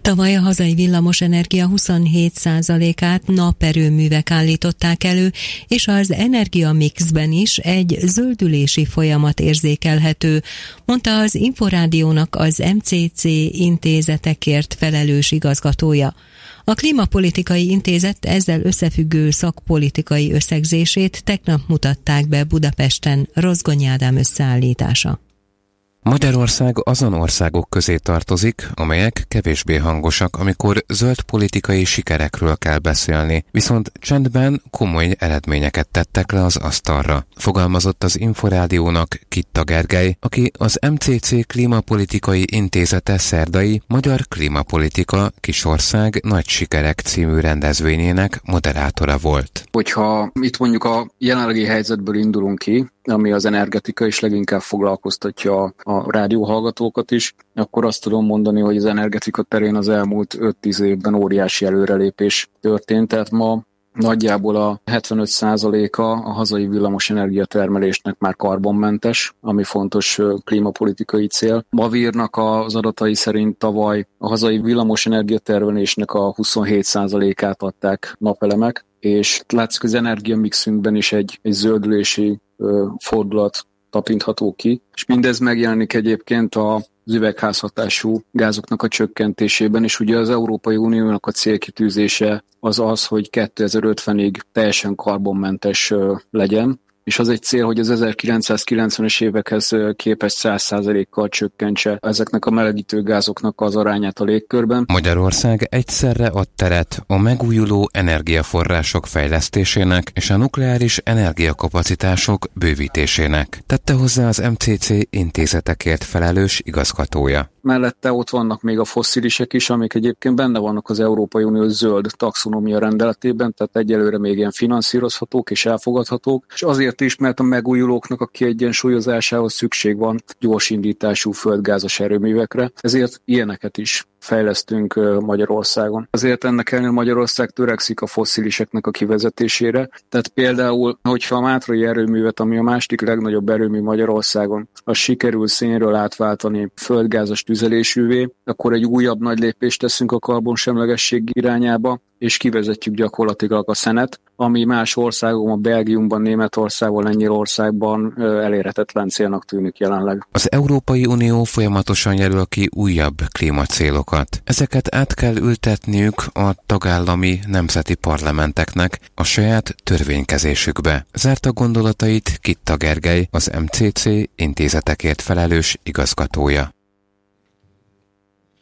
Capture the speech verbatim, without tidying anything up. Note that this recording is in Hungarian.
Tavaly a hazai villamosenergia huszonhét százalékát naperőművek állították elő, és az energiamixben is egy zöldülési folyamat érzékelhető, mondta az Inforádiónak az em cé cé intézetekért felelős igazgatója. A Klímapolitikai Intézet ezzel összefüggő szakpolitikai összegzését tegnap mutatták be Budapesten. Rozgonyi Ádám összeállítása. Magyarország azon országok közé tartozik, amelyek kevésbé hangosak, amikor zöld politikai sikerekről kell beszélni, viszont csendben komoly eredményeket tettek le az asztalra. Fogalmazott az Inforádiónak Kitta Gergely, aki az em cé cé Klímapolitikai Intézete szerdai Magyar Klímapolitika Kisország Nagy Sikerek című rendezvényének moderátora volt. Hogyha itt mondjuk a jelenlegi helyzetből indulunk ki, ami az energetika is leginkább foglalkoztatja a rádióhallgatókat is, akkor azt tudom mondani, hogy az energetika terén az elmúlt öt-tíz évben óriási előrelépés történt, tehát ma nagyjából a hetvenöt százaléka a hazai villamosenergia termelésnek már karbonmentes, ami fontos klímapolitikai cél. Bavírnak az adatai szerint tavaly a hazai villamosenergia termelésnek a huszonhét százalékát adták napelemek, és látszik az energiamixünkben is egy, egy zöldülési ö, fordulat tapintható ki, és mindez megjelenik egyébként a az üvegházhatású gázoknak a csökkentésében, és ugye az Európai Uniónak a célkitűzése az az, hogy kétezer-ötvenig teljesen karbonmentes legyen, és az egy cél, hogy az ezerkilencszázkilencvenes évekhez képest száz százalékkal csökkentse ezeknek a melegítő gázoknak az arányát a légkörben. Magyarország egyszerre ad teret a megújuló energiaforrások fejlesztésének és a nukleáris energiakapacitások bővítésének, tette hozzá az em cé cé intézetekért felelős igazgatója. Mellette ott vannak még a fosszilisek is, amik egyébként benne vannak az Európai Unió zöld taxonómia rendeletében, tehát egyelőre még ilyen finanszírozhatók és elfogadhatók, és azért is, mert a megújulóknak a kiegyensúlyozásához szükség van gyorsindítású földgázos erőművekre, ezért ilyeneket is fejlesztünk Magyarországon. Azért ennek ellenére Magyarország törekszik a fossziliseknek a kivezetésére. Tehát például, hogyha a mátrai erőművet, ami a második legnagyobb erőmű Magyarországon, az sikerül szénről átváltani földgázos tüzelésűvé, akkor egy újabb nagy lépést teszünk a karbonsemlegesség irányába, és kivezetjük gyakorlatilag a szenet, ami más országokban, Belgiumban, Németországban, Lengyelországban elérhetetlen célnak tűnik jelenleg. Az Európai Unió folyamatosan jelöl ki újabb klímacélokat. Ezeket át kell ültetniük a tagállami nemzeti parlamenteknek a saját törvénykezésükbe. Zárta gondolatait Kitta Gergely, az em cé cé intézetekért felelős igazgatója.